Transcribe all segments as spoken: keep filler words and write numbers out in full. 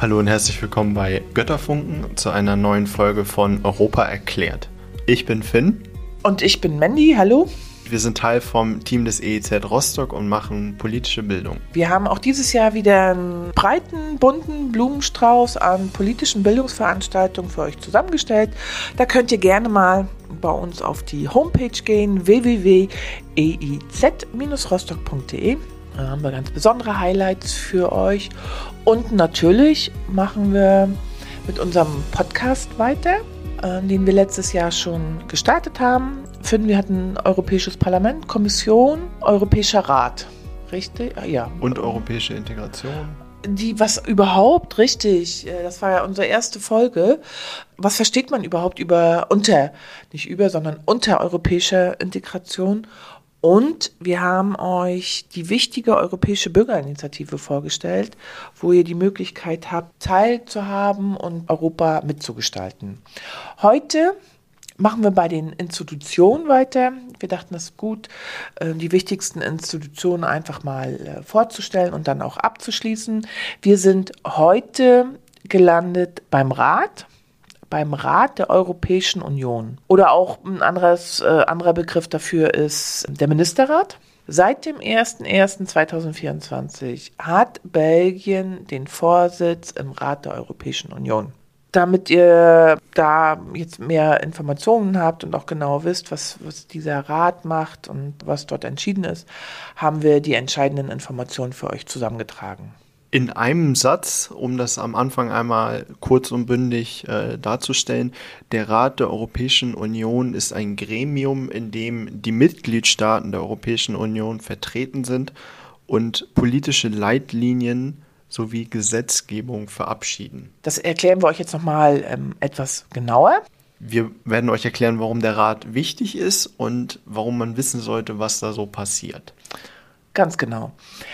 Hallo und herzlich willkommen bei Götterfunken zu einer neuen Folge von Europa erklärt. Ich bin Finn. Und ich bin Mandy, hallo. Wir sind Teil vom Team des E E Z Rostock und machen politische Bildung. Wir haben auch dieses Jahr wieder einen breiten, bunten Blumenstrauß an politischen Bildungsveranstaltungen für euch zusammengestellt. Da könnt ihr gerne mal bei uns auf die Homepage gehen, w w w punkt e i z dash rostock punkt d e. Da haben wir ganz besondere Highlights für euch. Und natürlich machen wir mit unserem Podcast weiter, den wir letztes Jahr schon gestartet haben. Finden wir hatten Europäisches Parlament, Kommission, Europäischer Rat. Richtig? Ja. Und europäische Integration. Die, was überhaupt, richtig, das war ja unsere erste Folge. Was versteht man überhaupt über, unter, nicht über, sondern unter europäischer Integration? Und wir haben euch die wichtige Europäische Bürgerinitiative vorgestellt, wo ihr die Möglichkeit habt, teilzuhaben und Europa mitzugestalten. Heute machen wir bei den Institutionen weiter. Wir dachten, es ist gut, die wichtigsten Institutionen einfach mal vorzustellen und dann auch abzuschließen. Wir sind heute gelandet beim Rat. beim Rat der Europäischen Union. Oder auch ein anderes, äh, anderer Begriff dafür ist der Ministerrat. Seit dem ersten ersten zweitausendvierundzwanzig hat Belgien den Vorsitz im Rat der Europäischen Union. Damit ihr da jetzt mehr Informationen habt und auch genau wisst, was, was dieser Rat macht und was dort entschieden ist, haben wir die entscheidenden Informationen für euch zusammengetragen. In einem Satz, um das am Anfang einmal kurz und bündig äh, darzustellen, der Rat der Europäischen Union ist ein Gremium, in dem die Mitgliedstaaten der Europäischen Union vertreten sind und politische Leitlinien sowie Gesetzgebung verabschieden. Das erklären wir euch jetzt nochmal ähm, etwas genauer. Wir werden euch erklären, warum der Rat wichtig ist und warum man wissen sollte, was da so passiert. Ganz genau.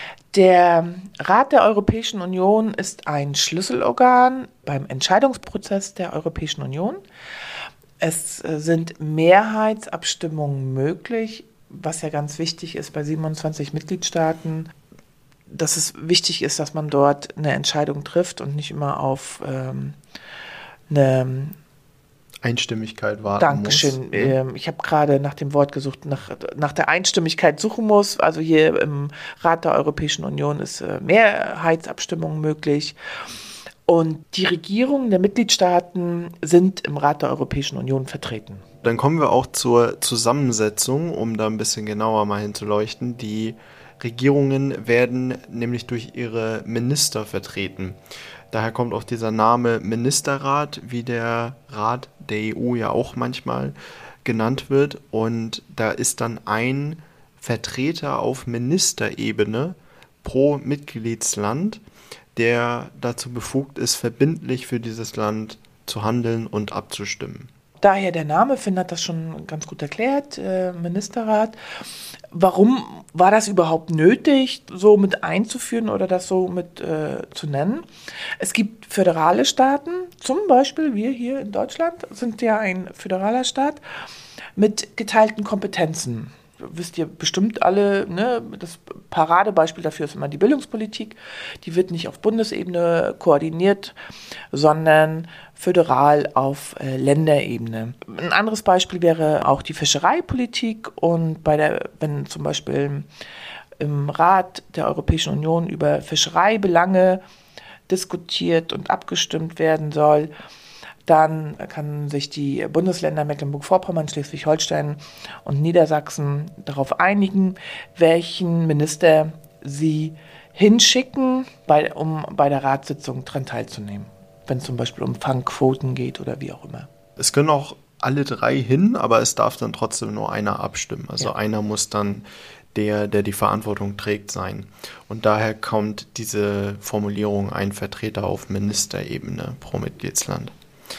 Der Rat der Europäischen Union ist ein Schlüsselorgan beim Entscheidungsprozess der Europäischen Union. Es sind Mehrheitsabstimmungen möglich, was ja ganz wichtig ist bei siebenundzwanzig Mitgliedstaaten, dass es wichtig ist, dass man dort eine Entscheidung trifft und nicht immer auf ähm, eine Einstimmigkeit warten Dankeschön. muss. Ähm, ich habe gerade nach dem Wort gesucht, nach, nach der Einstimmigkeit suchen muss. Also hier im Rat der Europäischen Union ist äh, Mehrheitsabstimmung möglich. Und die Regierungen der Mitgliedstaaten sind im Rat der Europäischen Union vertreten. Dann kommen wir auch zur Zusammensetzung, um da ein bisschen genauer mal hinzuleuchten. Die Regierungen werden nämlich durch ihre Minister vertreten. Daher kommt auch dieser Name Ministerrat, wie der Rat der E U ja auch manchmal genannt wird. Und da ist dann ein Vertreter auf Ministerebene pro Mitgliedsland, der dazu befugt ist, verbindlich für dieses Land zu handeln und abzustimmen. Daher der Name, Finn hat das schon ganz gut erklärt, äh, Ministerrat. Warum war das überhaupt nötig, so mit einzuführen oder das so mit äh, zu nennen? Es gibt föderale Staaten, zum Beispiel wir hier in Deutschland sind ja ein föderaler Staat mit geteilten Kompetenzen. Wisst ihr bestimmt alle, ne? Das Paradebeispiel dafür ist immer die Bildungspolitik. Die wird nicht auf Bundesebene koordiniert, sondern föderal auf äh, Länderebene. Ein anderes Beispiel wäre auch die Fischereipolitik. Und bei der, wenn zum Beispiel im Rat der Europäischen Union über Fischereibelange diskutiert und abgestimmt werden soll, dann kann sich die Bundesländer Mecklenburg-Vorpommern, Schleswig-Holstein und Niedersachsen darauf einigen, welchen Minister sie hinschicken, bei, um bei der Ratssitzung daran teilzunehmen, wenn es zum Beispiel um Fangquoten geht oder wie auch immer. Es können auch alle drei hin, aber es darf dann trotzdem nur einer abstimmen. Also ja. Einer muss dann der, der die Verantwortung trägt, sein. Und daher kommt diese Formulierung ein Vertreter auf Ministerebene pro Mitgliedsland.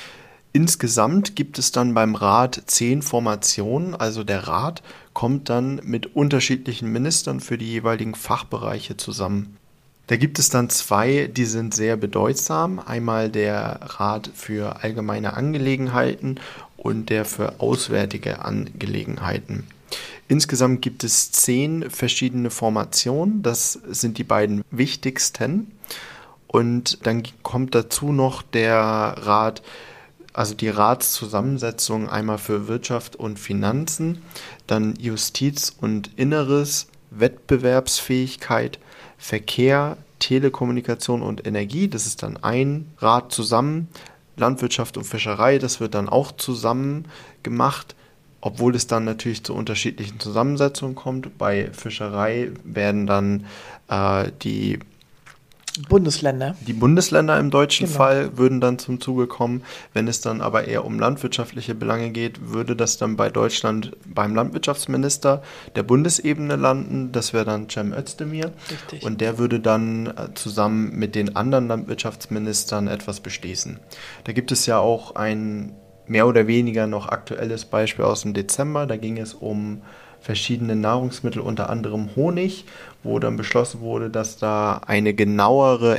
Insgesamt gibt es dann beim Rat zehn Formationen, also der Rat kommt dann mit unterschiedlichen Ministern für die jeweiligen Fachbereiche zusammen. Da gibt es dann zwei, die sind sehr bedeutsam. Einmal der Rat für allgemeine Angelegenheiten und der für auswärtige Angelegenheiten. Insgesamt gibt es zehn verschiedene Formationen, das sind die beiden wichtigsten. Und dann kommt dazu noch der Rat, also die Ratszusammensetzung einmal für Wirtschaft und Finanzen, dann Justiz und Inneres, Wettbewerbsfähigkeit, Verkehr, Telekommunikation und Energie. Das ist dann ein Rat zusammen. Landwirtschaft und Fischerei, das wird dann auch zusammen gemacht, obwohl es dann natürlich zu unterschiedlichen Zusammensetzungen kommt. Bei Fischerei werden dann äh, die Bundesländer. Die Bundesländer im deutschen Genau. Fall würden dann zum Zuge kommen. Wenn es dann aber eher um landwirtschaftliche Belange geht, würde das dann bei Deutschland beim Landwirtschaftsminister der Bundesebene landen. Das wäre dann Cem Özdemir. Richtig. Und der würde dann zusammen mit den anderen Landwirtschaftsministern etwas beschließen. Da gibt es ja auch ein mehr oder weniger noch aktuelles Beispiel aus dem Dezember. Da ging es um verschiedene Nahrungsmittel, unter anderem Honig, wo dann beschlossen wurde, dass da eine genauere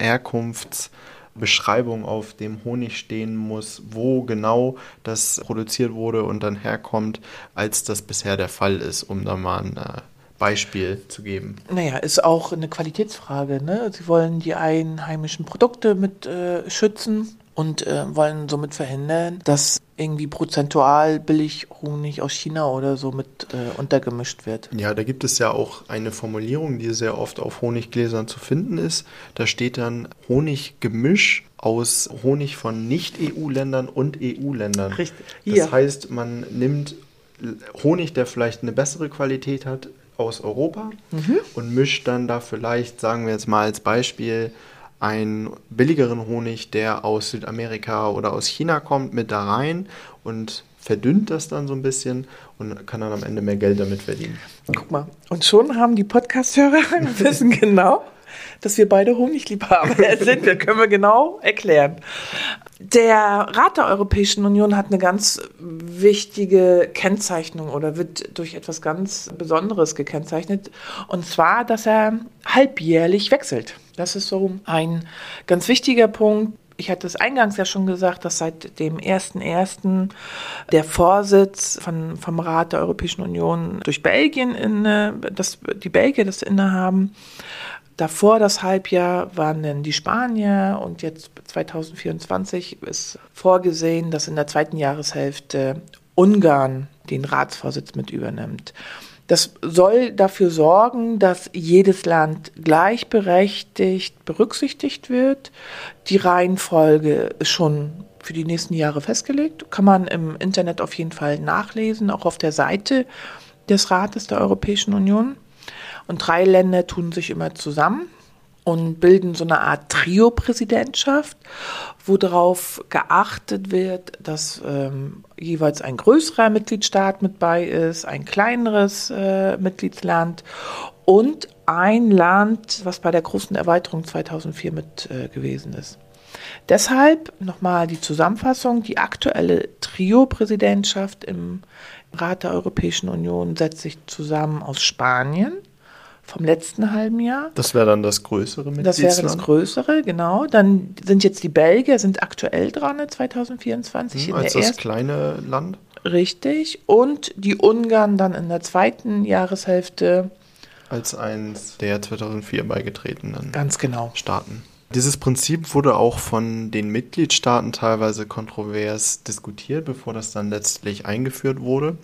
Herkunftsbeschreibung auf dem Honig stehen muss, wo genau das produziert wurde und dann herkommt, als das bisher der Fall ist, um da mal ein äh, Beispiel zu geben. Naja, ist auch eine Qualitätsfrage, ne? Sie wollen die einheimischen Produkte mit äh, schützen und äh, wollen somit verhindern, dass irgendwie prozentual billig Honig aus China oder so mit äh, untergemischt wird. Ja, da gibt es ja auch eine Formulierung, die sehr oft auf Honiggläsern zu finden ist. Da steht dann Honiggemisch aus Honig von Nicht-E U-Ländern und E U-Ländern. Richtig. Das Hier. heißt, man nimmt Honig, der vielleicht eine bessere Qualität hat, aus Europa Mhm. und mischt dann da vielleicht, sagen wir jetzt mal als Beispiel, einen billigeren Honig, der aus Südamerika oder aus China kommt, mit da rein und verdünnt das dann so ein bisschen und kann dann am Ende mehr Geld damit verdienen. Guck mal. Und schon haben die Podcast-Hörer wissen genau, dass wir beide Honigliebhaber sind. Das können wir genau erklären. Der Rat der Europäischen Union hat eine ganz wichtige Kennzeichnung oder wird durch etwas ganz Besonderes gekennzeichnet. Und zwar, dass er halbjährlich wechselt. Das ist so ein ganz wichtiger Punkt. Ich hatte es eingangs ja schon gesagt, dass seit dem ersten ersten der Vorsitz von, vom Rat der Europäischen Union durch Belgien, in, dass die Belgier das innehaben. Davor das Halbjahr waren dann die Spanier und jetzt zwanzig vierundzwanzig ist vorgesehen, dass in der zweiten Jahreshälfte Ungarn den Ratsvorsitz mit übernimmt. Das soll dafür sorgen, dass jedes Land gleichberechtigt berücksichtigt wird. Die Reihenfolge ist schon für die nächsten Jahre festgelegt. Kann man im Internet auf jeden Fall nachlesen, auch auf der Seite des Rates der Europäischen Union. Und drei Länder tun sich immer zusammen und bilden so eine Art Trio-Präsidentschaft, wo darauf geachtet wird, dass ähm, jeweils ein größerer Mitgliedstaat mit bei ist, ein kleineres äh, Mitgliedsland und ein Land, was bei der großen Erweiterung zweitausendvier mit äh, gewesen ist. Deshalb nochmal die Zusammenfassung. Die aktuelle Trio-Präsidentschaft im Rat der Europäischen Union setzt sich zusammen aus Spanien, vom letzten halben Jahr. Das wäre dann das größere Mitgliedsland? Das wäre das größere, genau. Dann sind jetzt die Belgier, sind aktuell dran, zwanzig vierundzwanzig. Hm, in als der das ersten, kleine Land? Richtig. Und die Ungarn dann in der zweiten Jahreshälfte. Als eins der zweitausendvier beigetretenen Ganz genau. Staaten. Dieses Prinzip wurde auch von den Mitgliedstaaten teilweise kontrovers diskutiert, bevor das dann letztlich eingeführt wurde.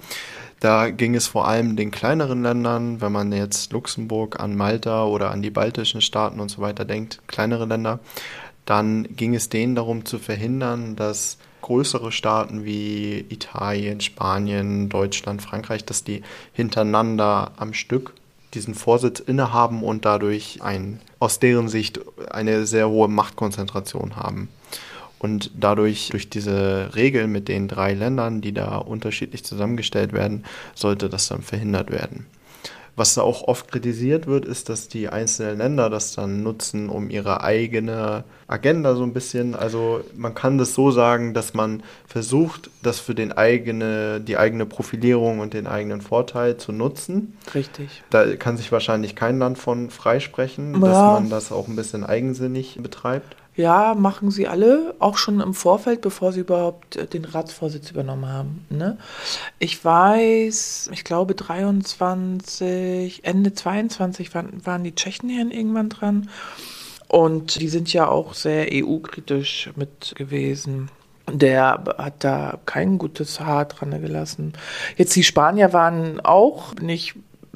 Da ging es vor allem den kleineren Ländern, wenn man jetzt Luxemburg an Malta oder an die baltischen Staaten und so weiter denkt, kleinere Länder, dann ging es denen darum zu verhindern, dass größere Staaten wie Italien, Spanien, Deutschland, Frankreich, dass die hintereinander am Stück diesen Vorsitz innehaben und dadurch ein, aus deren Sicht eine sehr hohe Machtkonzentration haben. Und dadurch, durch diese Regel mit den drei Ländern, die da unterschiedlich zusammengestellt werden, sollte das dann verhindert werden. Was da auch oft kritisiert wird, ist, dass die einzelnen Länder das dann nutzen, um ihre eigene Agenda so ein bisschen, also man kann das so sagen, dass man versucht, das für den eigene, die eigene Profilierung und den eigenen Vorteil zu nutzen. Richtig. Da kann sich wahrscheinlich kein Land von freisprechen, Ja. dass man das auch ein bisschen eigensinnig betreibt. Ja, machen sie alle, auch schon im Vorfeld, bevor sie überhaupt äh, den Ratsvorsitz übernommen haben. Ne? Ich weiß, ich glaube dreiundzwanzig, Ende zweiundzwanzig waren, waren die Tschechen hier irgendwann dran. Und die sind ja auch sehr E U-kritisch mit gewesen. Der hat da kein gutes Haar dran gelassen. Jetzt die Spanier waren auch nicht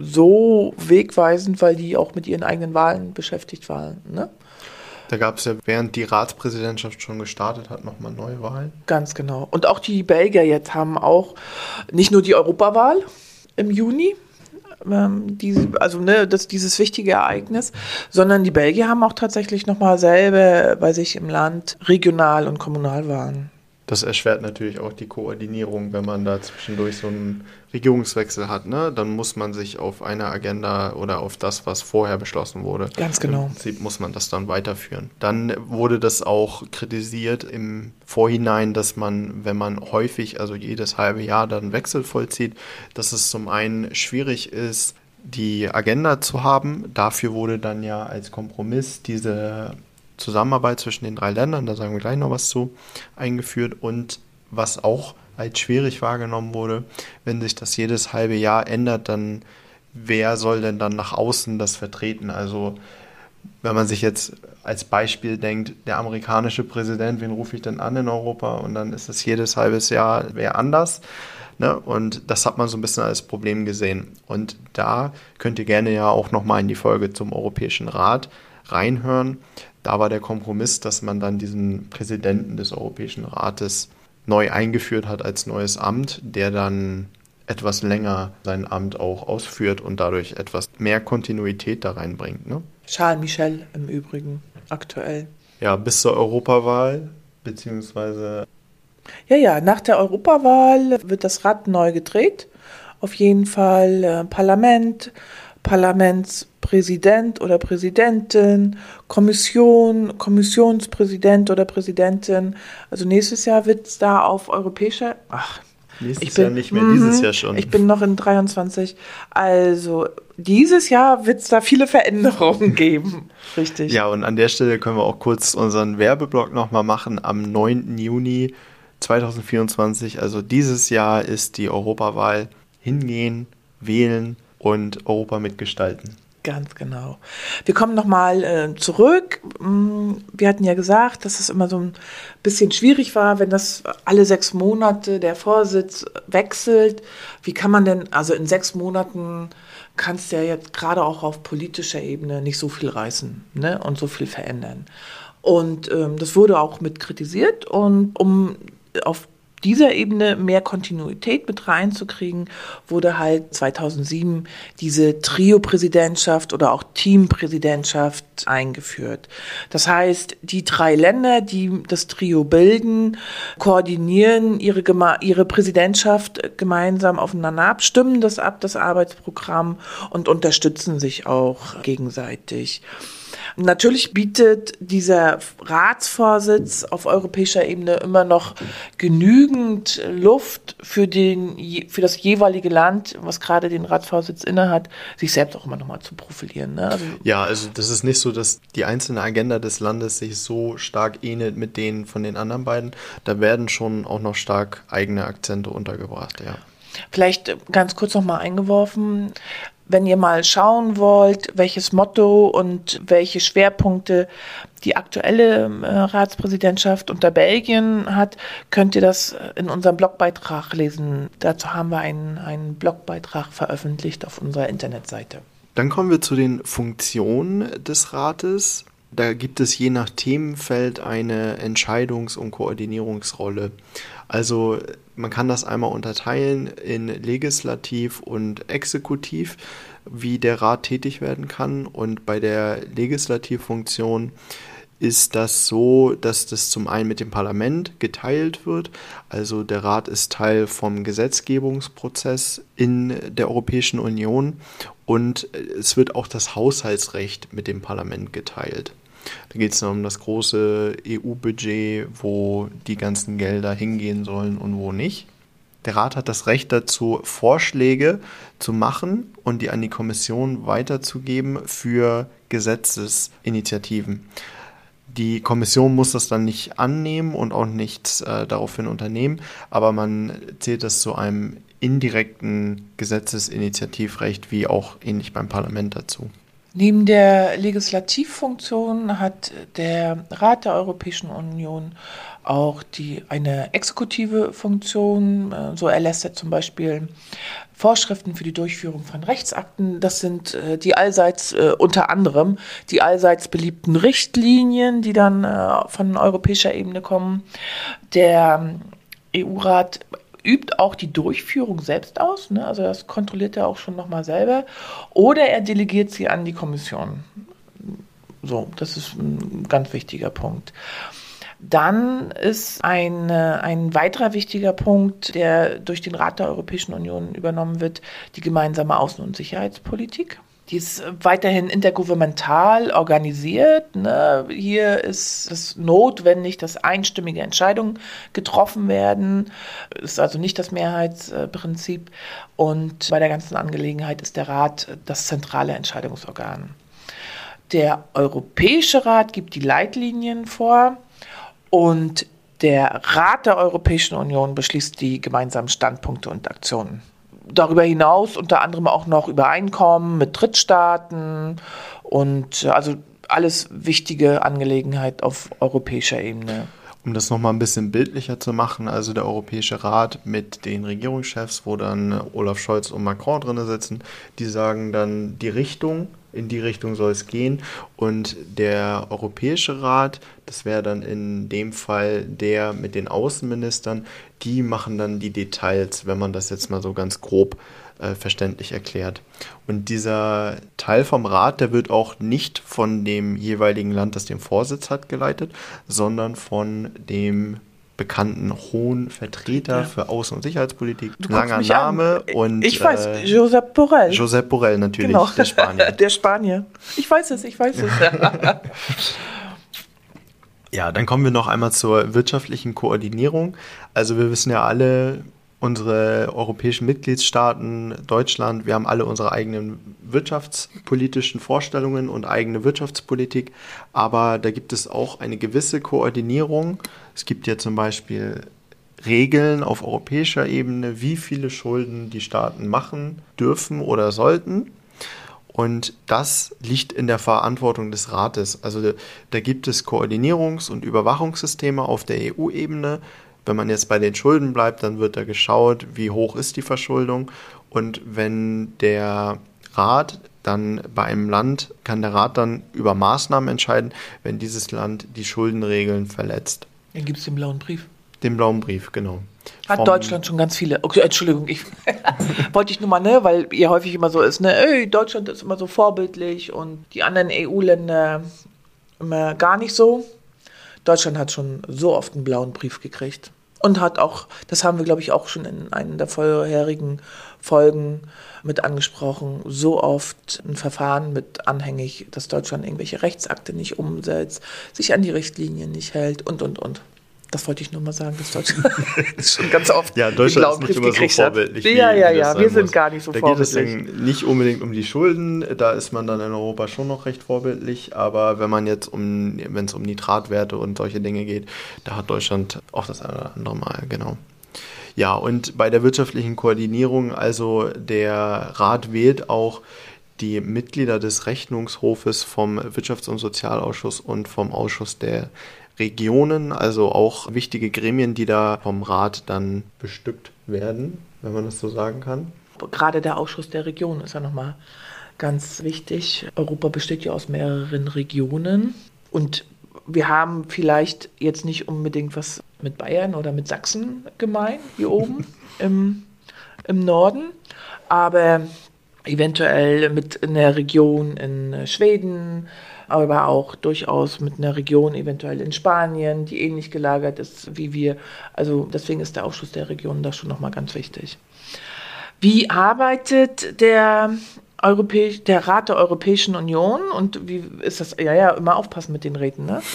so wegweisend, weil die auch mit ihren eigenen Wahlen beschäftigt waren, ne? Da gab es ja, während die Ratspräsidentschaft schon gestartet hat, nochmal Neuwahlen. Ganz genau. Und auch die Belgier jetzt haben auch nicht nur die Europawahl im Juni, ähm, die, also ne, das, dieses wichtige Ereignis, sondern die Belgier haben auch tatsächlich nochmal selber bei sich im Land Regional- und Kommunalwahlen. Das erschwert natürlich auch die Koordinierung, wenn man da zwischendurch so einen Regierungswechsel hat, ne? Dann muss man sich auf eine Agenda oder auf das, was vorher beschlossen wurde. Ganz genau. Im Prinzip muss man das dann weiterführen. Dann wurde das auch kritisiert im Vorhinein, dass man, wenn man häufig, also jedes halbe Jahr dann Wechsel vollzieht, dass es zum einen schwierig ist, die Agenda zu haben. Dafür wurde dann ja als Kompromiss diese Zusammenarbeit zwischen den drei Ländern, da sagen wir gleich noch was zu, eingeführt. Und was auch als schwierig wahrgenommen wurde, wenn sich das jedes halbe Jahr ändert, dann wer soll denn dann nach außen das vertreten? Also wenn man sich jetzt als Beispiel denkt, der amerikanische Präsident, wen rufe ich denn an in Europa? Und dann ist es jedes halbes Jahr wer anders. Ne? Und das hat man so ein bisschen als Problem gesehen. Und da könnt ihr gerne ja auch nochmal in die Folge zum Europäischen Rat reinhören. Da war der Kompromiss, dass man dann diesen Präsidenten des Europäischen Rates neu eingeführt hat als neues Amt, der dann etwas länger sein Amt auch ausführt und dadurch etwas mehr Kontinuität da reinbringt. Ne? Charles Michel im Übrigen aktuell. Ja, bis zur Europawahl, beziehungsweise... Ja, ja, nach der Europawahl wird das Rad neu gedreht. Auf jeden Fall äh, Parlament, Parlamentspräsident oder Präsidentin, Kommission, Kommissionspräsident oder Präsidentin. Also nächstes Jahr wird es da auf europäischer... Ach, nächstes ich bin, Jahr nicht mehr, dieses Jahr schon. Ich bin noch in dreiundzwanzig. Also dieses Jahr wird es da viele Veränderungen geben. Richtig. Ja, und an der Stelle können wir auch kurz unseren Werbeblock nochmal machen. Am neunten Juni zweitausendvierundzwanzig, also dieses Jahr, ist die Europawahl. Hingehen, wählen und Europa mitgestalten. Ganz genau. Wir kommen nochmal äh, zurück. Wir hatten ja gesagt, dass es immer so ein bisschen schwierig war, wenn das alle sechs Monate der Vorsitz wechselt. Wie kann man denn, also in sechs Monaten kannst du ja jetzt gerade auch auf politischer Ebene nicht so viel reißen, ne, und so viel verändern. Und ähm, das wurde auch mit kritisiert. Und um auf dieser Ebene mehr Kontinuität mit reinzukriegen, wurde halt zweitausendsieben diese Trio-Präsidentschaft oder auch Teampräsidentschaft eingeführt. Das heißt, die drei Länder, die das Trio bilden, koordinieren ihre, Geme- ihre Präsidentschaft gemeinsam aufeinander ab, stimmen das ab, das Arbeitsprogramm, und unterstützen sich auch gegenseitig. Natürlich bietet dieser Ratsvorsitz auf europäischer Ebene immer noch genügend Luft für, den, für das jeweilige Land, was gerade den Ratsvorsitz innehat, sich selbst auch immer noch mal zu profilieren. Ne? Also ja, also das ist nicht so, dass die einzelne Agenda des Landes sich so stark ähnelt mit denen von den anderen beiden. Da werden schon auch noch stark eigene Akzente untergebracht, ja. Vielleicht ganz kurz noch mal eingeworfen. Wenn ihr mal schauen wollt, welches Motto und welche Schwerpunkte die aktuelle äh, Ratspräsidentschaft unter Belgien hat, könnt ihr das in unserem Blogbeitrag lesen. Dazu haben wir einen, einen Blogbeitrag veröffentlicht auf unserer Internetseite. Dann kommen wir zu den Funktionen des Rates. Da gibt es je nach Themenfeld eine Entscheidungs- und Koordinierungsrolle. Also man kann das einmal unterteilen in Legislativ und Exekutiv, wie der Rat tätig werden kann. Und bei der Legislativfunktion ist das so, dass das zum einen mit dem Parlament geteilt wird. Also der Rat ist Teil vom Gesetzgebungsprozess in der Europäischen Union und es wird auch das Haushaltsrecht mit dem Parlament geteilt. Da geht es dann um das große E U-Budget, wo die ganzen Gelder hingehen sollen und wo nicht. Der Rat hat das Recht dazu, Vorschläge zu machen und die an die Kommission weiterzugeben für Gesetzesinitiativen. Die Kommission muss das dann nicht annehmen und auch nichts äh, daraufhin unternehmen, aber man zählt das zu einem indirekten Gesetzesinitiativrecht, wie auch ähnlich beim Parlament dazu. Neben der Legislativfunktion hat der Rat der Europäischen Union auch die, eine exekutive Funktion. So erlässt er zum Beispiel Vorschriften für die Durchführung von Rechtsakten. Das sind äh, die allseits, äh, unter anderem die allseits beliebten Richtlinien, die dann äh, von europäischer Ebene kommen. Der E U-Rat übt auch die Durchführung selbst aus, ne? Also das kontrolliert er auch schon nochmal selber. Oder er delegiert sie an die Kommission. So, das ist ein ganz wichtiger Punkt. Dann ist ein, ein weiterer wichtiger Punkt, der durch den Rat der Europäischen Union übernommen wird, die gemeinsame Außen- und Sicherheitspolitik. Die ist weiterhin intergouvernemental organisiert. Ne? Hier ist es notwendig, dass einstimmige Entscheidungen getroffen werden. Ist also nicht das Mehrheitsprinzip. Und bei der ganzen Angelegenheit ist der Rat das zentrale Entscheidungsorgan. Der Europäische Rat gibt die Leitlinien vor. Und der Rat der Europäischen Union beschließt die gemeinsamen Standpunkte und Aktionen. Darüber hinaus unter anderem auch noch Übereinkommen mit Drittstaaten und also alles wichtige Angelegenheit auf europäischer Ebene. Um das nochmal ein bisschen bildlicher zu machen, also der Europäische Rat mit den Regierungschefs, wo dann Olaf Scholz und Macron drin sitzen, die sagen dann die Richtung, in die Richtung soll es gehen. Und der Europäische Rat, das wäre dann in dem Fall der mit den Außenministern, die machen dann die Details, wenn man das jetzt mal so ganz grob äh, verständlich erklärt. Und dieser Teil vom Rat, der wird auch nicht von dem jeweiligen Land, das den Vorsitz hat, geleitet, sondern von dem bekannten hohen Vertreter ja. für Außen- und Sicherheitspolitik, langer Name an. und ich weiß, äh, Josep Borrell. Josep Borrell natürlich, genau. der Spanier. Der Spanier. Ich weiß es, ich weiß es. Ja, dann kommen wir noch einmal zur wirtschaftlichen Koordinierung. Also wir wissen ja alle, unsere europäischen Mitgliedstaaten, Deutschland, wir haben alle unsere eigenen wirtschaftspolitischen Vorstellungen und eigene Wirtschaftspolitik, aber da gibt es auch eine gewisse Koordinierung. Es gibt ja zum Beispiel Regeln auf europäischer Ebene, wie viele Schulden die Staaten machen dürfen oder sollten. Und das liegt in der Verantwortung des Rates. Also da gibt es Koordinierungs- und Überwachungssysteme auf der E U-Ebene. Wenn man jetzt bei den Schulden bleibt, dann wird da geschaut, wie hoch ist die Verschuldung. Und wenn der Rat dann bei einem Land, kann der Rat dann über Maßnahmen entscheiden, wenn dieses Land die Schuldenregeln verletzt. Dann gibt es den blauen Brief. Den blauen Brief, genau. Hat Vom Deutschland schon ganz viele. Okay, Entschuldigung, ich wollte ich nur mal, ne, weil ihr häufig immer so ist, ne, ey, Deutschland ist immer so vorbildlich und die anderen E U-Länder immer gar nicht so. Deutschland hat schon so oft einen blauen Brief gekriegt und hat auch, das haben wir glaube ich auch schon in einer der vorherigen Folgen mit angesprochen, so oft ein Verfahren mit anhängig, dass Deutschland irgendwelche Rechtsakte nicht umsetzt, sich an die Richtlinien nicht hält und, und, und. Das wollte ich nur mal sagen, dass Deutschland schon ganz oft ja, Deutschland ist nicht immer so vorbildlich. Ja, ja, ja, wir sind gar nicht so vorbildlich. Da geht es nicht unbedingt um die Schulden, da ist man dann in Europa schon noch recht vorbildlich, aber wenn man jetzt um, wenn es um Nitratwerte und solche Dinge geht, da hat Deutschland auch das eine oder andere Mal, genau. Ja, und bei der wirtschaftlichen Koordinierung, also der Rat wählt auch die Mitglieder des Rechnungshofes vom Wirtschafts- und Sozialausschuss und vom Ausschuss der Regionen, also auch wichtige Gremien, die da vom Rat dann bestückt werden, wenn man das so sagen kann. Gerade der Ausschuss der Regionen ist ja nochmal ganz wichtig. Europa besteht ja aus mehreren Regionen und wir haben vielleicht jetzt nicht unbedingt was mit Bayern oder mit Sachsen gemein, hier oben im, im Norden, aber eventuell mit einer Region in Schweden, aber auch durchaus mit einer Region eventuell in Spanien, die ähnlich gelagert ist wie wir. Also deswegen ist der Ausschuss der Regionen da schon nochmal ganz wichtig. Wie arbeitet der, Europäisch, der Rat der Europäischen Union und wie ist das? Ja, ja, immer aufpassen mit den Räten, ne?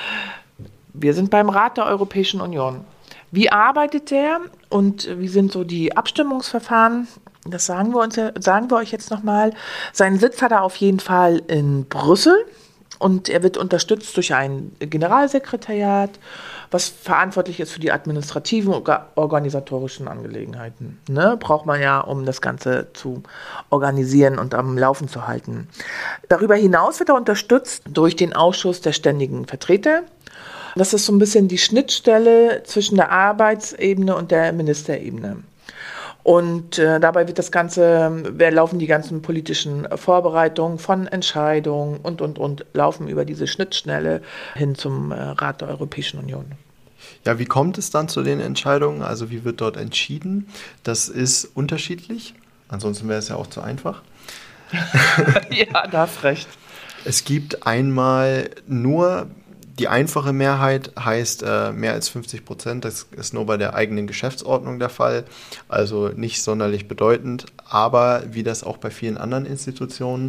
Wir sind beim Rat der Europäischen Union. Wie arbeitet der und wie sind so die Abstimmungsverfahren? Das sagen wir uns, sagen wir euch jetzt nochmal. Seinen Sitz hat er auf jeden Fall in Brüssel. Und er wird unterstützt durch ein Generalsekretariat, was verantwortlich ist für die administrativen und organisatorischen Angelegenheiten. Ne? Braucht man ja, um das Ganze zu organisieren und am Laufen zu halten. Darüber hinaus wird er unterstützt durch den Ausschuss der ständigen Vertreter. Das ist so ein bisschen die Schnittstelle zwischen der Arbeitsebene und der Ministerebene. Und äh, dabei wird das Ganze, wir laufen die ganzen politischen Vorbereitungen von Entscheidungen und, und, und, laufen über diese Schnittstelle hin zum äh, Rat der Europäischen Union. Ja, wie kommt es dann zu den Entscheidungen? Also wie wird dort entschieden? Das ist unterschiedlich. Ansonsten wäre es ja auch zu einfach. Ja, da hast recht. Es gibt einmal nur... Die einfache Mehrheit heißt äh, mehr als fünfzig Prozent. Das ist nur bei der eigenen Geschäftsordnung der Fall, also nicht sonderlich bedeutend. Aber wie das auch bei vielen anderen Institutionen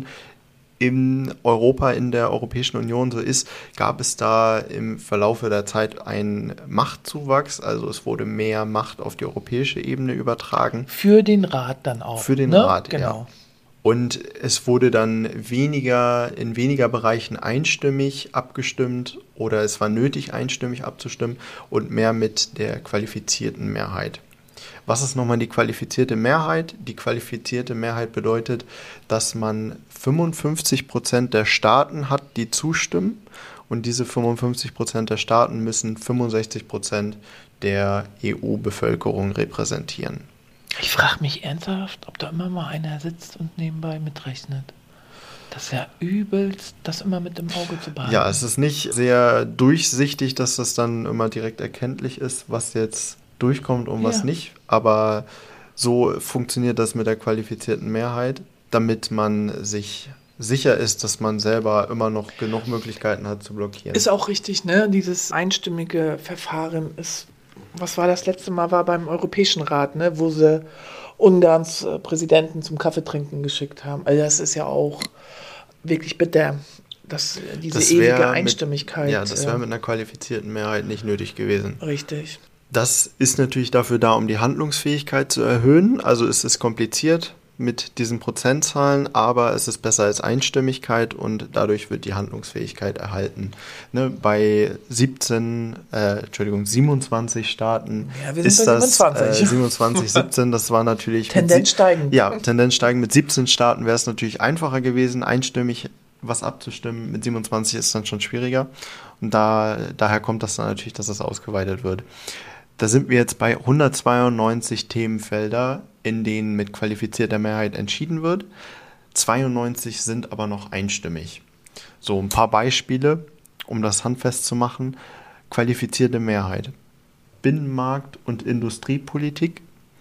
in Europa, in der Europäischen Union so ist, gab es da im Verlaufe der Zeit einen Machtzuwachs. Also es wurde mehr Macht auf die europäische Ebene übertragen. Für den Rat dann auch. Für den ne? Rat, genau. Ja. Und es wurde dann weniger, in weniger Bereichen einstimmig abgestimmt oder es war nötig, einstimmig abzustimmen und mehr mit der qualifizierten Mehrheit. Was ist nochmal die qualifizierte Mehrheit? Die qualifizierte Mehrheit bedeutet, dass man fünfundfünfzig Prozent der Staaten hat, die zustimmen und diese fünfundfünfzig Prozent der Staaten müssen fünfundsechzig Prozent der E U-Bevölkerung repräsentieren. Ich frage mich ernsthaft, ob da immer mal einer sitzt und nebenbei mitrechnet. Das ist ja übelst, das immer mit im Auge zu behalten. Ja, es ist nicht sehr durchsichtig, dass das dann immer direkt erkenntlich ist, was jetzt durchkommt und was ja. nicht. Aber so funktioniert das mit der qualifizierten Mehrheit, damit man sich sicher ist, dass man selber immer noch genug Möglichkeiten hat zu blockieren. Ist auch richtig, ne? Dieses einstimmige Verfahren ist... Was war das letzte Mal? War beim Europäischen Rat, ne, wo sie Ungarns äh, Präsidenten zum Kaffeetrinken geschickt haben. Also das ist ja auch wirklich bitter, dass äh, diese das ewige Einstimmigkeit. Mit, ja, das wäre äh, mit einer qualifizierten Mehrheit nicht nötig gewesen. Richtig. Das ist natürlich dafür da, um die Handlungsfähigkeit zu erhöhen. Also es ist kompliziert mit diesen Prozentzahlen, aber es ist besser als Einstimmigkeit und dadurch wird die Handlungsfähigkeit erhalten. Ne, bei siebzehn, äh, Entschuldigung, siebenundzwanzig Staaten ja, wir sind ist bei das siebenundzwanzig. Äh, siebenundzwanzig, siebzehn, das war natürlich... Tendenz steigend. Ja, Tendenz steigend. Mit siebzehn Staaten wäre es natürlich einfacher gewesen, einstimmig was abzustimmen. Mit siebenundzwanzig ist es dann schon schwieriger und da, daher kommt das dann natürlich, dass das ausgeweitet wird. Da sind wir jetzt bei hundertzweiundneunzig Themenfelder, in denen mit qualifizierter Mehrheit entschieden wird. zweiundneunzig sind aber noch einstimmig. So, ein paar Beispiele, um das handfest zu machen. Qualifizierte Mehrheit. Binnenmarkt- und Industriepolitik.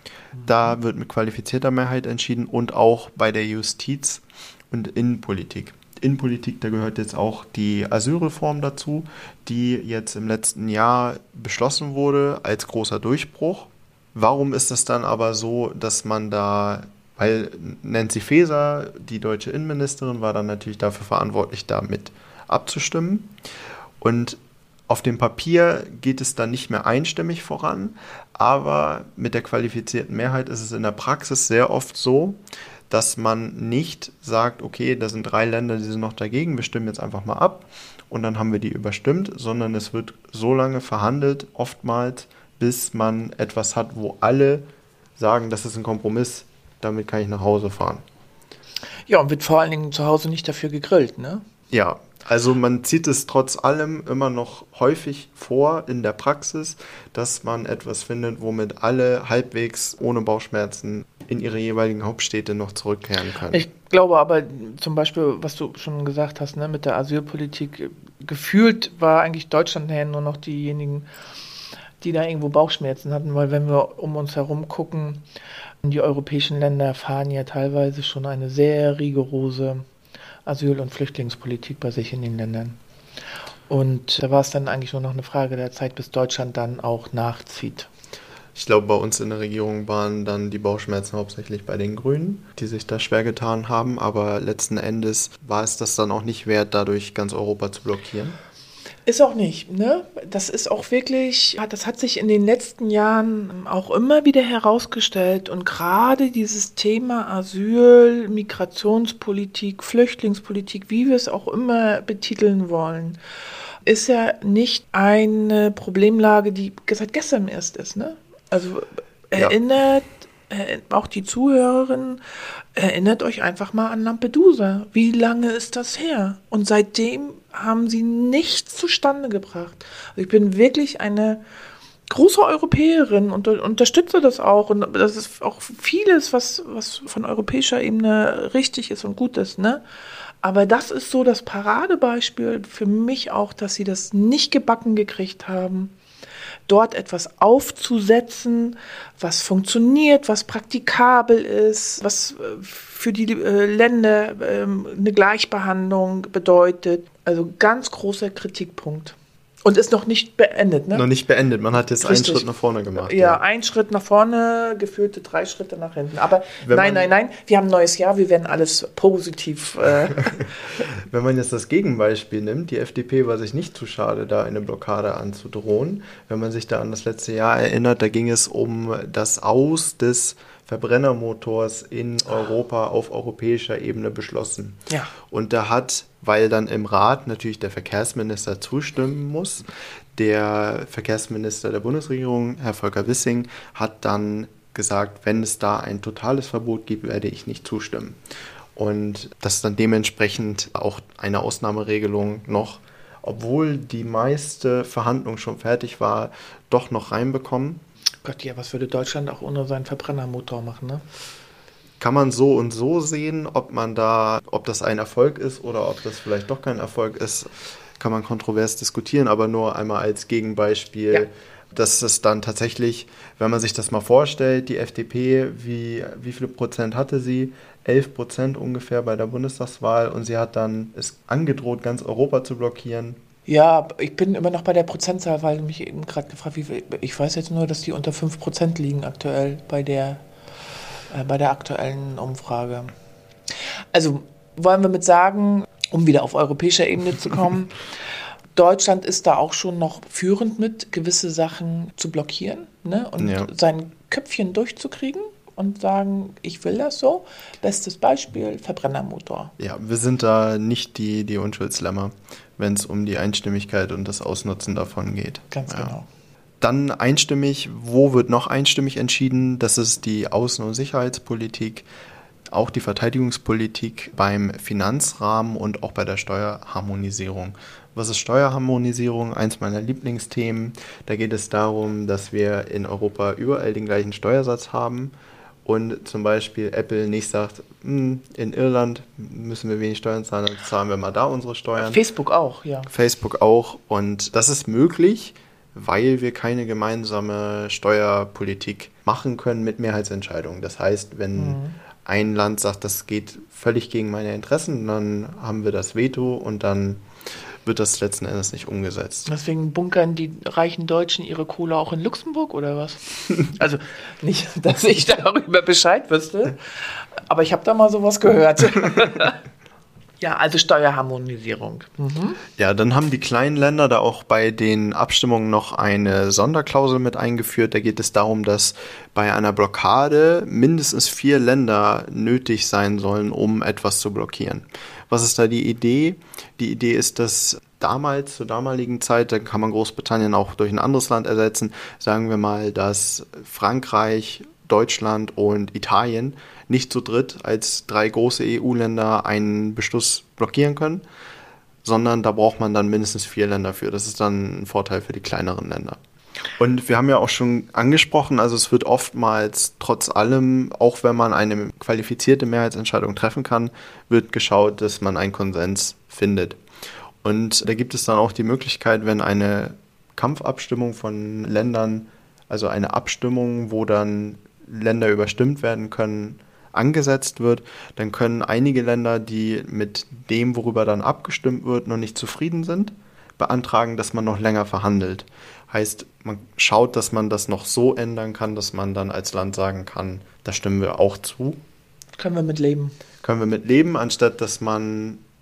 Da wird mit qualifizierter Mehrheit entschieden und auch bei der Justiz- und Innenpolitik. Innenpolitik, da gehört jetzt auch die Asylreform dazu, die jetzt im letzten Jahr beschlossen wurde als großer Durchbruch. Warum ist es dann aber so, dass man da, weil Nancy Faeser, die deutsche Innenministerin, war dann natürlich dafür verantwortlich, damit abzustimmen. Und auf dem Papier geht es dann nicht mehr einstimmig voran, aber mit der qualifizierten Mehrheit ist es in der Praxis sehr oft so, dass man nicht sagt, okay, da sind drei Länder, die sind noch dagegen, wir stimmen jetzt einfach mal ab und dann haben wir die überstimmt, sondern es wird so lange verhandelt, oftmals, bis man etwas hat, wo alle sagen, das ist ein Kompromiss, damit kann ich nach Hause fahren. Ja, und wird vor allen Dingen zu Hause nicht dafür gegrillt, ne? Ja, also man zieht es trotz allem immer noch häufig vor in der Praxis, dass man etwas findet, womit alle halbwegs ohne Bauchschmerzen in ihre jeweiligen Hauptstädte noch zurückkehren können. Ich glaube aber zum Beispiel, was du schon gesagt hast, ne, mit der Asylpolitik, gefühlt war eigentlich Deutschland nachher nur noch diejenigen, die da irgendwo Bauchschmerzen hatten, weil wenn wir um uns herum gucken, die europäischen Länder fahren ja teilweise schon eine sehr rigorose Asyl- und Flüchtlingspolitik bei sich in den Ländern. Und da war es dann eigentlich nur noch eine Frage der Zeit, bis Deutschland dann auch nachzieht. Ich glaube, bei uns in der Regierung waren dann die Bauchschmerzen hauptsächlich bei den Grünen, die sich da schwer getan haben. Aber letzten Endes war es das dann auch nicht wert, dadurch ganz Europa zu blockieren? Ist auch nicht, ne? Das ist auch wirklich, das hat sich in den letzten Jahren auch immer wieder herausgestellt und gerade dieses Thema Asyl, Migrationspolitik, Flüchtlingspolitik, wie wir es auch immer betiteln wollen, ist ja nicht eine Problemlage, die seit gestern erst ist, ne? Also erinnert ja. auch die Zuhörerinnen, erinnert euch einfach mal an Lampedusa. Wie lange ist das her? Und seitdem haben sie nichts zustande gebracht. Also ich bin wirklich eine große Europäerin und unterstütze das auch. Und das ist auch vieles, was, was von europäischer Ebene richtig ist und gut ist, ne? Aber das ist so das Paradebeispiel für mich auch, dass sie das nicht gebacken gekriegt haben, dort etwas aufzusetzen, was funktioniert, was praktikabel ist, was für die Länder eine Gleichbehandlung bedeutet. Also ganz großer Kritikpunkt. Und ist noch nicht beendet, ne? Noch nicht beendet. Man hat jetzt Richtig. einen Schritt nach vorne gemacht. Ja, ja, ein Schritt nach vorne, geführte drei Schritte nach hinten. Aber Wenn nein, nein, nein, wir haben ein neues Jahr, wir werden alles positiv. Äh Wenn man jetzt das Gegenbeispiel nimmt, die F D P war sich nicht zu schade, da eine Blockade anzudrohen. Wenn man sich da an das letzte Jahr erinnert, da ging es um das Aus des Verbrennermotors in Europa auf europäischer Ebene beschlossen. Ja. Und da hat, weil dann im Rat natürlich der Verkehrsminister zustimmen muss, der Verkehrsminister der Bundesregierung, Herr Volker Wissing, hat dann gesagt, wenn es da ein totales Verbot gibt, werde ich nicht zustimmen. Und das ist dann dementsprechend auch eine Ausnahmeregelung noch, obwohl die meiste Verhandlung schon fertig war, doch noch reinbekommen. Gott, ja, was würde Deutschland auch ohne seinen Verbrennermotor machen, ne? Kann man so und so sehen, ob man da, ob das ein Erfolg ist oder ob das vielleicht doch kein Erfolg ist, kann man kontrovers diskutieren, aber nur einmal als Gegenbeispiel, ja. Dass es dann tatsächlich, wenn man sich das mal vorstellt, die F D P, wie, wie viele Prozent hatte sie? elf Prozent ungefähr bei der Bundestagswahl und sie hat dann es angedroht, ganz Europa zu blockieren. Ja, ich bin immer noch bei der Prozentzahl, weil du mich eben gerade gefragt hast, ich weiß jetzt nur, dass die unter fünf Prozent liegen aktuell bei der, äh, bei der aktuellen Umfrage. Also wollen wir mit sagen, um wieder auf europäischer Ebene zu kommen, Deutschland ist da auch schon noch führend mit, gewisse Sachen zu blockieren, ne? Und ja. sein Köpfchen durchzukriegen und sagen, ich will das so. Bestes Beispiel, Verbrennermotor. Ja, wir sind da nicht die, die Unschuldslämmer, wenn es um die Einstimmigkeit und das Ausnutzen davon geht. Ganz ja. genau. Dann einstimmig, wo wird noch einstimmig entschieden? Das ist die Außen- und Sicherheitspolitik, auch die Verteidigungspolitik beim Finanzrahmen und auch bei der Steuerharmonisierung. Was ist Steuerharmonisierung? Eins meiner Lieblingsthemen. Da geht es darum, dass wir in Europa überall den gleichen Steuersatz haben und zum Beispiel Apple nicht sagt, in Irland müssen wir wenig Steuern zahlen, dann zahlen wir mal da unsere Steuern. Facebook auch, ja. Facebook auch. Und das ist möglich, weil wir keine gemeinsame Steuerpolitik machen können mit Mehrheitsentscheidungen. Das heißt, wenn mhm. ein Land sagt, das geht völlig gegen meine Interessen, dann haben wir das Veto und dann wird das letzten Endes nicht umgesetzt. Deswegen bunkern die reichen Deutschen ihre Kohle auch in Luxemburg oder was? Also nicht, dass ich darüber Bescheid wüsste, aber ich habe da mal sowas gehört. Ja, also Steuerharmonisierung. Mhm. Ja, dann haben die kleinen Länder da auch bei den Abstimmungen noch eine Sonderklausel mit eingeführt. Da geht es darum, dass bei einer Blockade mindestens vier Länder nötig sein sollen, um etwas zu blockieren. Was ist da die Idee? Die Idee ist, dass damals, zur damaligen Zeit, da kann man Großbritannien auch durch ein anderes Land ersetzen, sagen wir mal, dass Frankreich, Deutschland und Italien nicht zu dritt als drei große E U-Länder einen Beschluss blockieren können, sondern da braucht man dann mindestens vier Länder für. Das ist dann ein Vorteil für die kleineren Länder. Und wir haben ja auch schon angesprochen, also es wird oftmals trotz allem, auch wenn man eine qualifizierte Mehrheitsentscheidung treffen kann, wird geschaut, dass man einen Konsens findet. Und da gibt es dann auch die Möglichkeit, wenn eine Kampfabstimmung von Ländern, also eine Abstimmung, wo dann Länder überstimmt werden können, angesetzt wird, dann können einige Länder, die mit dem, worüber dann abgestimmt wird, noch nicht zufrieden sind, beantragen, dass man noch länger verhandelt. Heißt, man schaut, dass man das noch so ändern kann, dass man dann als Land sagen kann, da stimmen wir auch zu. Können wir mit leben. Können wir mit leben, anstatt dass man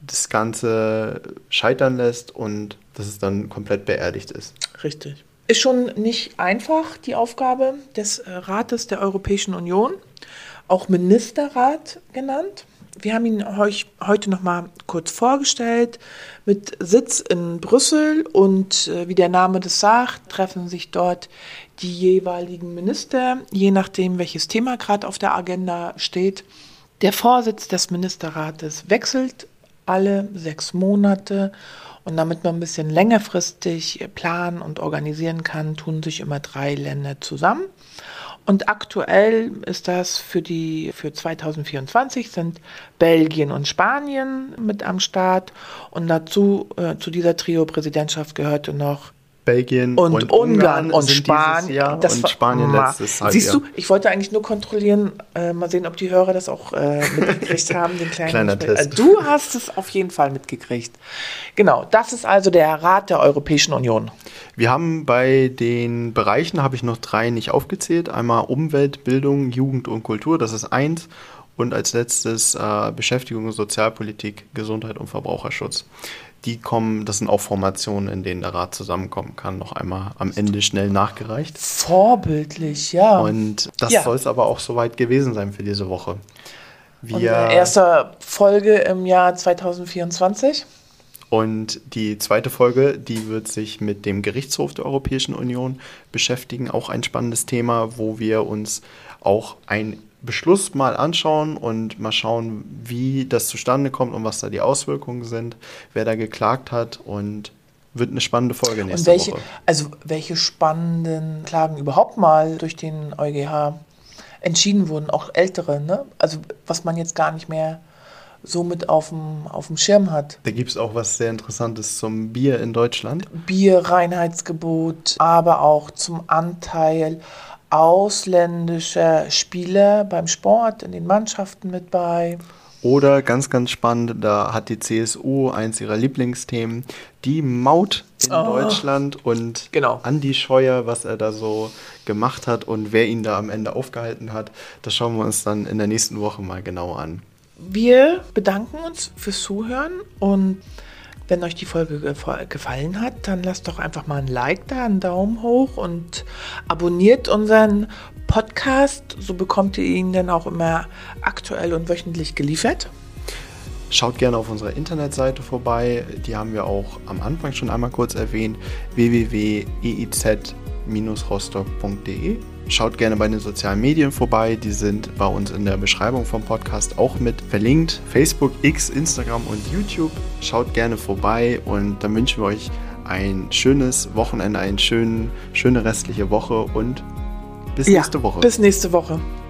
das Ganze scheitern lässt und dass es dann komplett beerdigt ist. Richtig. Ist schon nicht einfach, die Aufgabe des Rates der Europäischen Union, auch Ministerrat genannt. Wir haben ihn euch heute noch mal kurz vorgestellt, mit Sitz in Brüssel und äh, wie der Name das sagt, treffen sich dort die jeweiligen Minister, je nachdem, welches Thema gerade auf der Agenda steht. Der Vorsitz des Ministerrates wechselt alle sechs Monate und damit man ein bisschen längerfristig planen und organisieren kann, tun sich immer drei Länder zusammen. Und aktuell ist das für die für zwanzig vierundzwanzig sind Belgien und Spanien mit am Start und dazu äh, zu dieser Trio-Präsidentschaft gehörte noch Belgien und, und Ungarn, Ungarn und Spanien. Jahr das und war, Spanien ma, letztes Halbjahr. Siehst du, ich wollte eigentlich nur kontrollieren, äh, mal sehen, ob die Hörer das auch äh, mitgekriegt haben, den kleinen Kleiner Spiel. Test. Äh, du hast es auf jeden Fall mitgekriegt. Genau, das ist also der Rat der Europäischen Union. Wir haben bei den Bereichen, habe ich noch drei nicht aufgezählt, einmal Umwelt, Bildung, Jugend und Kultur, das ist eins. Und als letztes äh, Beschäftigung, Sozialpolitik, Gesundheit und Verbraucherschutz. Die kommen, das sind auch Formationen, in denen der Rat zusammenkommen kann, noch einmal am Ende schnell nachgereicht. Vorbildlich, ja. Und das ja. soll es aber auch soweit gewesen sein für diese Woche. Wir Unsere erste Folge im Jahr zwanzig vierundzwanzig. Und die zweite Folge, die wird sich mit dem Gerichtshof der Europäischen Union beschäftigen. Auch ein spannendes Thema, wo wir uns auch ein Beschluss mal anschauen und mal schauen, wie das zustande kommt und was da die Auswirkungen sind, wer da geklagt hat, und wird eine spannende Folge nächste und welche, Woche. Also welche spannenden Klagen überhaupt mal durch den EuGH entschieden wurden, auch ältere, ne? Also was man jetzt gar nicht mehr so mit auf dem, auf dem Schirm hat. Da gibt es auch was sehr Interessantes zum Bier in Deutschland. Bierreinheitsgebot, aber auch zum Anteil ausländischer Spieler beim Sport, in den Mannschaften mit bei. Oder ganz, ganz spannend, da hat die C S U eins ihrer Lieblingsthemen, die Maut in oh. Deutschland und genau. Andi Scheuer, was er da so gemacht hat und wer ihn da am Ende aufgehalten hat. Das schauen wir uns dann in der nächsten Woche mal genau an. Wir bedanken uns fürs Zuhören und wenn euch die Folge gefallen hat, dann lasst doch einfach mal ein Like da, einen Daumen hoch und abonniert unseren Podcast. So bekommt ihr ihn dann auch immer aktuell und wöchentlich geliefert. Schaut gerne auf unserer Internetseite vorbei. Die haben wir auch am Anfang schon einmal kurz erwähnt. w w w punkt e i z Bindestrich rostock punkt d e. Schaut gerne bei den sozialen Medien vorbei, die sind bei uns in der Beschreibung vom Podcast auch mit verlinkt. Facebook, X, Instagram und YouTube. Schaut gerne vorbei und dann wünschen wir euch ein schönes Wochenende, eine schöne, schöne restliche Woche und bis ja, nächste Woche. Bis nächste Woche.